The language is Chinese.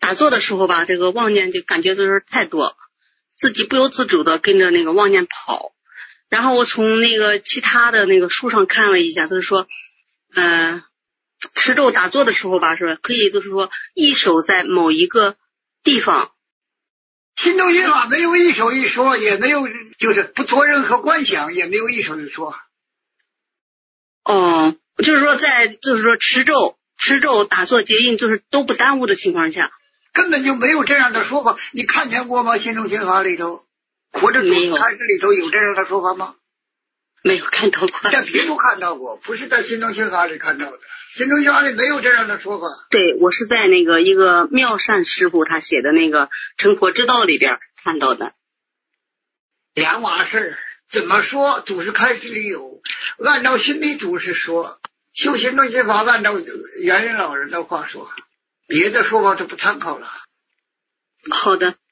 打坐的时候吧，这个妄念就感觉就是太多，自己不由自主的跟着那个妄念跑。然后我从那个其他的那个书上看了一下，就是说持咒打坐的时候吧，是可以就是说一手在某一个地方。 心中心法没有一手一说，也没有就是不做任何观想，也没有一手一说。 哦，就是说在就是说持咒打坐结印就是都不耽误的情况下， 根本就没有这样的说法。你看见过吗？心中心法里头或者开示里头有这样的说法吗？ 没有看到过， 在别处看到过，不是在心中心法里看到的。心中心法里没有这样的说法。 对，我是在那个一个妙善师傅他写的那个成佛之道里边看到的。 两码事，怎么说祖师开示里有，按照心理祖师说，修心中心法按照元人老人的话说，别的说法都不参考了。 好的。